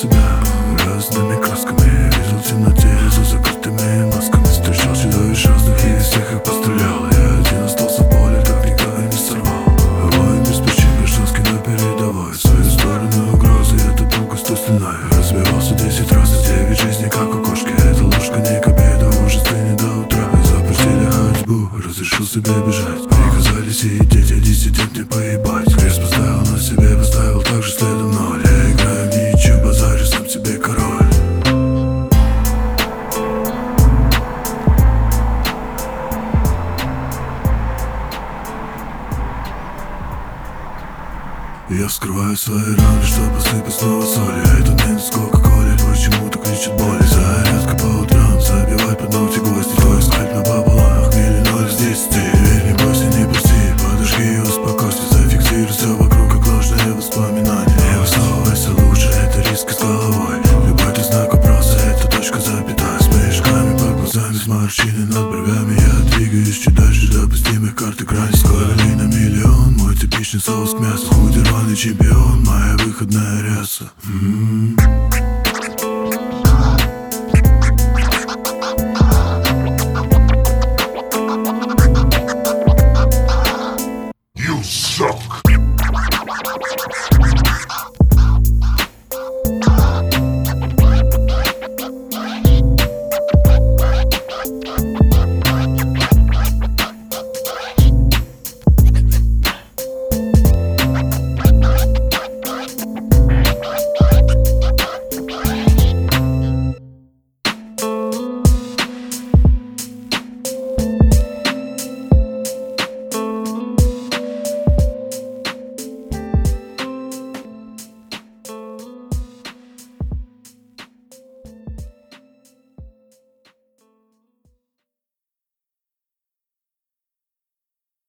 себя разными красками. Видел в темноте за закрытыми масками. Встречал чудовищ разных и всех их пострелял. Я один остался в поле, так никого и не сорвал. Воин без причин, гражданский на передовой. В свою сторону угрозы, это там густой стеной. Разбивался 10 раз, и 9 жизней как у кошки. Это ложка не к обеду, может стынет до утра. Запустили ходьбу, разрешил себе бежать. Приказали сидеть, а диссидент не поебать. Крест поставил на себе, поставил так же следом ноль. Я играю в ничью, базарю сам себе король. Я вскрываю свои раны, чтобы посыпать снова соли. Этот мент сколько колет, почему-то кричит боли. Зарядка по утрам, забивать под ногти гвозди. Твой скальп напополам, хмели 0 из 10. Верь, не бойся, не прости, подожги и успокойся. Зафиксируй все вокруг, как ложные воспоминания. Не высовывайся лучше, это риск с головой. Любой ты знак вопроса, это точка запятая. С мешками под глазами, с морщиной над бровями. Я двигаюсь чуть дальше допустимых карт экране. Скороли на миллион, мой типичный соус к мясу. Хуй рваный чемпион, моя выходная ряса.